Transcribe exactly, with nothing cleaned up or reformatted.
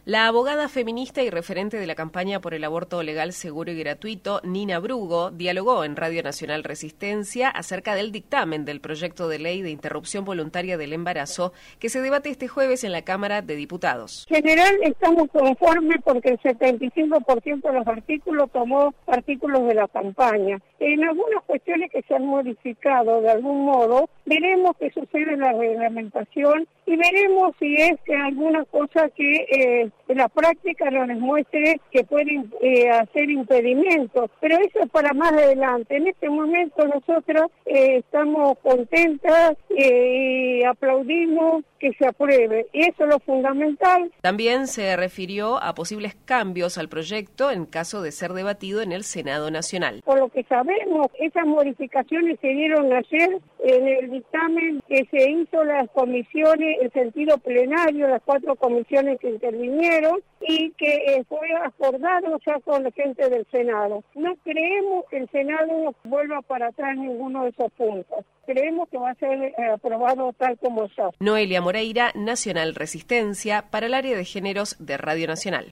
La abogada feminista y referente de la campaña por el aborto legal, seguro y gratuito, Nina Brugo, dialogó en Radio Nacional Resistencia acerca del dictamen del proyecto de ley de interrupción voluntaria del embarazo que se debate este jueves en la Cámara de Diputados. En general estamos conformes porque el setenta y cinco por ciento de los artículos tomó artículos de la campaña. En algunas cuestiones que se han modificado de algún modo, veremos qué sucede en la reglamentación y veremos si es que alguna cosa que eh, en la práctica nos demuestre que pueden eh, hacer impedimentos, pero eso es para más adelante. En este momento nosotros eh, estamos contentas eh, y aplaudimos que se apruebe, y eso es lo fundamental. También se refirió a posibles cambios al proyecto en caso de ser debatido en el Senado Nacional. Por lo que sabemos, esas modificaciones se dieron ayer en el dictamen que se hizo las comisiones en sentido plenario, las cuatro comisiones que intervinieron, y que eh, fue acordado ya con la gente del Senado. No creemos que el Senado vuelva para atrás ninguno de esos puntos. Creemos que va a ser eh, aprobado tal como está. Noelia Moreira, Nacional Resistencia, para el área de géneros de Radio Nacional.